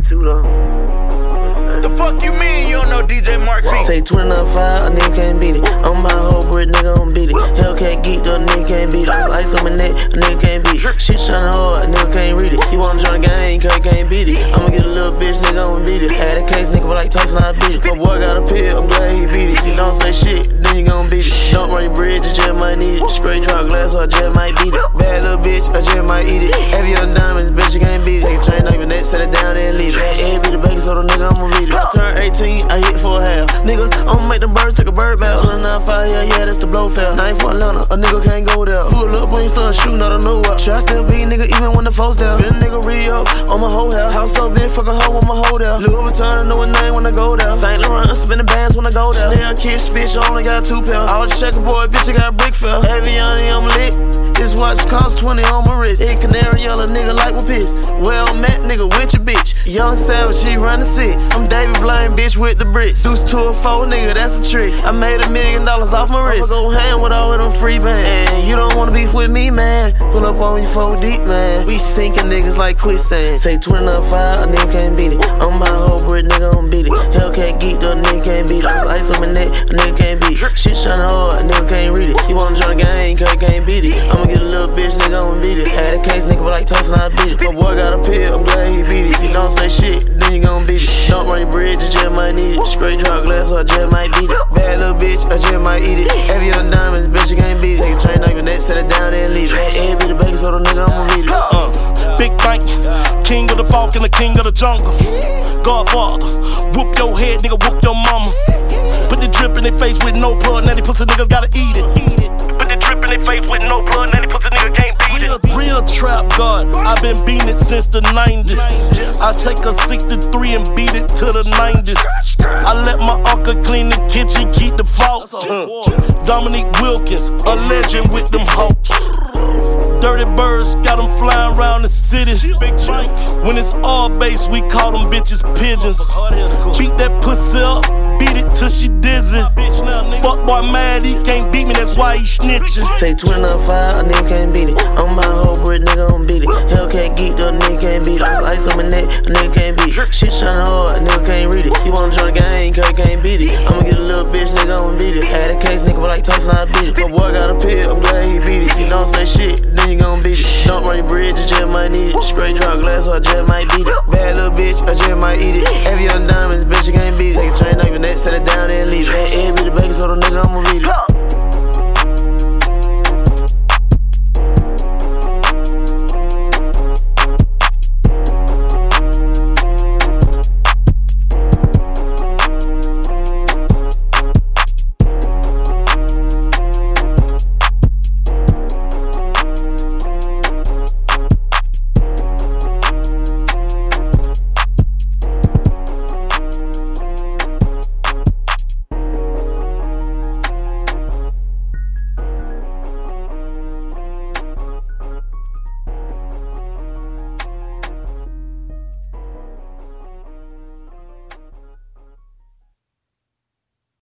too though. The fuck you mean you don't know DJ Mark B? Say 29.5, a nigga can't beat it. I'm my whole brick, nigga gon' beat it. Hellcat geek, though, a nigga can't beat it. Ice on my neck, a nigga can't beat it. Shit tryna hard, a nigga can't read it. He wanna join the game, cause he can't beat it. I'ma get a little bitch, nigga gon' beat it. Had a case, nigga, but like Tyson, I beat it. My boy got a pill, I'm glad he beat it. If you don't say shit, then you gon' beat it. Don't run your bridge, you just might need it. Straight drop glass, or I just might beat it. Bad little bitch, I just might eat it. Heavy on diamonds, bitch, you can't beat it. Take a chain off your neck, set it down, then leave it. Head be the baby, so the nigga, I'ma beat it. I turn 18, I hit for a half. Nigga, I'ma make them birds take a bird bath. 29.5, yeah, that's the blow fail. 9 for Atlanta, a nigga can't go there. Pull up when you start shooting out of nowhere. Try still be nigga, even when the folks down. Spin a nigga re-up on my whole house. House so big, fuck a hoe on my hoe there. Louis Vuitton, I know a name when I go there. Saint Laurent, spinning bands when I go there. Chanel kiss, bitch, I only got 2 pounds. I was a checkerboard, bitch, I got brick fell. Aviani, I'm lit. This watch cost 20 on my wrist. Hey, canary yellow, nigga like my piss. Well met, nigga, with your bitch. Young Savage, he run the 6. I'm David Blaine, bitch, with the bricks. Deuce to a 4, nigga, that's a trick. I made $1 million off my wrist. I'ma go hand with all of them free bands. And you don't wanna beef with me, man. Pull up on you 4 deep, man. We sinking niggas like quicksand. Say 29.5, a nigga can't beat it. I'm my whole brick, nigga gon' beat it. Hellcat geek, though, a nigga can't beat it. Ice on my neck, a nigga can't beat it. Shit tryna hard, a nigga can't read it. He wanna join the game, cause he can't beat it. I'ma get a little bitch, nigga gon' beat it. Had a case, nigga, but like Tyson, I beat it. My boy got a pill, I'm glad he beat it. If you don't say shit, then you gon' beat it. Don't run your bridge, you just might need it. Straight drop glass, or I just might beat it. Bad little bitch, I just might eat it. Heavy on diamonds, bitch, you can't beat it. Take a chain off your neck, set it down, then leave it. Head be the baby, so the nigga, I'ma beat it. Big bank, king of the falk and the king of the jungle. Godfather, whoop your head, nigga, whoop your mama. Put the drip in their face with no blood, now they pussy niggas gotta eat it. Put the drip in their face with no blood, now they pussy nigga can't beat it. Real trap god, I've been beating it since the 90s. I take a 63 and beat it to the 90s. I let my uncle clean the kitchen, keep the fault. Dominique Wilkins, a legend with them hawks. Dirty birds, got them flying around the city. When it's all base, we call them bitches pigeons. Beat that pussy up, beat it till she dizzy. Fuck boy mad, he can't beat me, that's why he snitching. Say 29.5, a nigga can't beat it. I'm my whole brick, nigga gon' beat it. Hellcat geek, though, a nigga can't beat it. Ice on my neck, a nigga can't beat it. Shit tryna hard, a nigga can't read it. He wanna join the game, cause he can't beat it. I'ma get a little bitch, nigga gon' beat it. Had a case, nigga, but like Tyson, I beat it. My boy got a pill, I'm glad he beat it. If you don't say shit, then you gon' beat it. Don't run your bridge, you just might need it. Straight drop glass, or I just might beat it. Bad little bitch, I just might eat it. Heavy on diamonds, bitch, you can't beat it. Take a chain off your neck, set it down, then leave it. Head be the